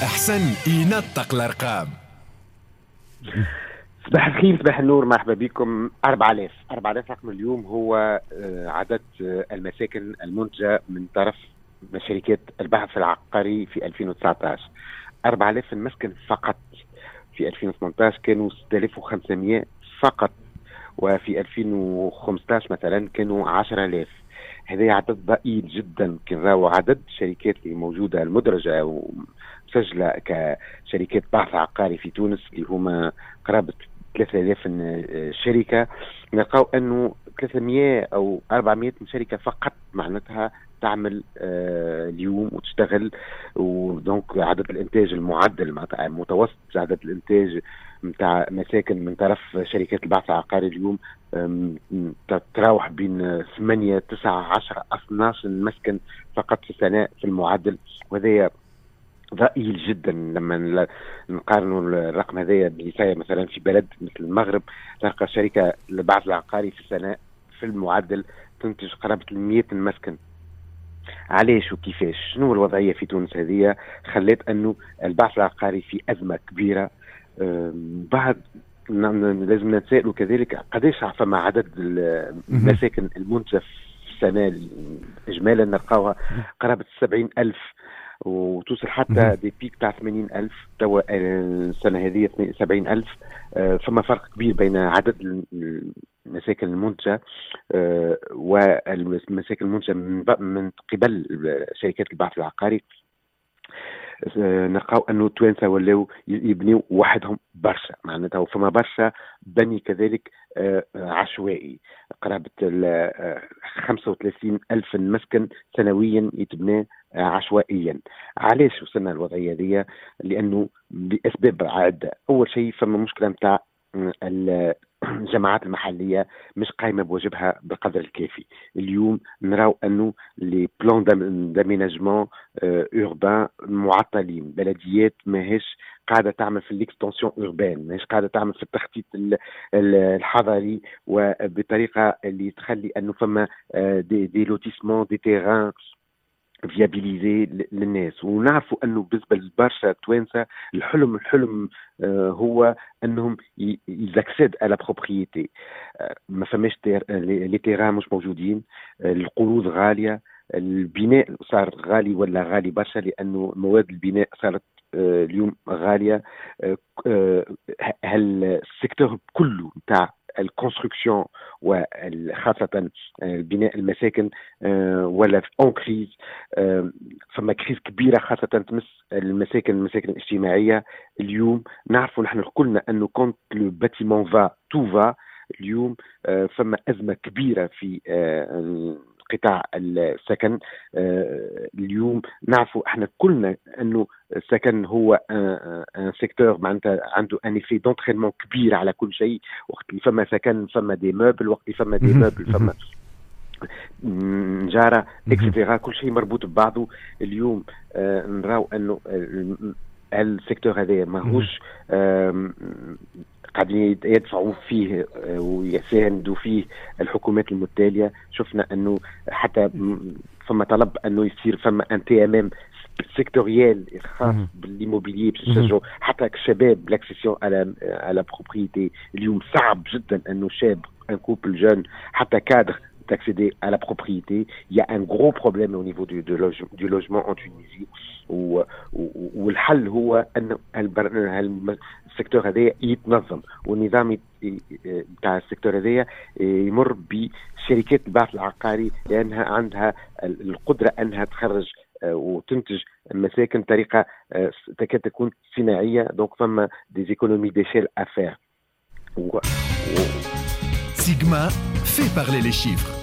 أحسن ينطق الأرقام. صباح الخير، صباح النور، مرحبا بكم. 4000 رقم اليوم هو عدد المساكن المنتجة من طرف شركات البحث العقاري في 2019. 4000 مسكن فقط. في 2018 كانوا 6500 فقط، وفي 2015 مثلا كانوا 10000. هذا عدد ضئيل جدا. كنراو عدد الشركات اللي موجودة المدرجة ومسجلة كشركات بحث عقاري في تونس اللي هما قرابة 3000 شركة، نلقاو أنه 300 أو 400 شركة فقط معناتها تعمل اليوم وتشتغل. ودونك عدد الإنتاج المعدل معناتها متوسط عدد الإنتاج متاع مساكن من طرف شركات البحث العقاري اليوم تتراوح بين 8 9 10 12 مسكن فقط في السنة في المعدل، وهذا ضئيل جدا. لما نقارنوا الرقم هذايا باللي مثلا في بلد مثل المغرب، تلقى شركة البحث العقاري في السنة في المعدل تنتج قرابة 100 مسكن. علاش وكيفاش؟ شنو الوضعية في تونس هذه خلت أنه البحث العقاري في أزمة كبيرة؟ بعد لازم نتسائلوا كذلك قديش فما عدد المساكن المنتجة في السنة إجمالا، نلقاوها قرابة 70,000 وتوصل حتى دي بيك تاع 80,000. توا السنة هذه 70,000. فما فرق كبير بين عدد المساكن المنتجة والمساكن المنتجة من قبل شركات البحث العقاري. نلقاو انه التوانسه ولاو يبنيو وحدهم برشا، معناتها فما برشا بني كذلك عشوائي. قرابه 35,000 مسكن سنويا يتبنى عشوائيا. علاش وصلنا للوضعيه هذه؟ لانه لاسباب عده. اول شيء فما مشكله نتاع الجماعات المحلية مش قايمة بواجبها بالقدر الكافي. اليوم نراو أنه لي بلان داميناجمون أوربان معطلين. بلديات ماهيش قاعدة تعمل في الاكستنسيون أوربان، ماهيش قاعدة تعمل في التخطيط الحضري وبطريقة اللي تخلي أنه فما دي لوتيسمون دي تيران فيابيليزي للناس. ونعرفوا انه بالنسبه لبرشا توانسه الحلم هو انهم يزاكسيد على بروبريتي. ما فماش لي تيران مش موجودين، القروض غاليه، البناء صار غالي ولا غالي برشا لانه مواد البناء صارت اليوم غاليه. السيكتور كله نتاع الكونستركسيون وخاصة بناء المساكن ولا اون كريز. فما كريز كبيرة خاصة تمس المساكن الاجتماعية. اليوم نعرفوا نحن كلنا أنه كونت لو باتيمون فا تو فا. اليوم فما أزمة كبيرة في قطاع السكن. اليوم نعرفوا احنا كلنا انه السكن هو ان سيكتور معناتها عنده ان ايفي دونترينمون كبير على كل شيء. وقت اللي فما سكن فما دي موبل، وقت اللي فما دي موبل فما نجارة اكسترا، كل شيء مربوط ببعضه. اليوم نراو انه السيكتور هذا ماهوش قاعدين يدفعوا فيه ويساندوا فيه الحكومات المتالية. شفنا أنه حتى فما طلب أنه يصير فما ان تي ام ام سيكتوريال خاص بالإيموبيليي باش يشجعوا حتى الشباب لاكسيسيون على بروبريتي. اليوم صعب جدا أنه شاب ان كوبل جون حتى كادر d'accéder à la propriété. Il y a un gros problème au niveau du logement en Tunisie. والحل هو أن السيكتور هذا يتنظم، والنظام بتاع السيكتور هذا يمر بشركات البحث العقاري لأنها عندها القدرة أنها تخرج وتنتج مساكن بطريقة تكاد تكون صناعية. دونك فما des économies d'échelle à faire. Sigma fait parler les chiffres.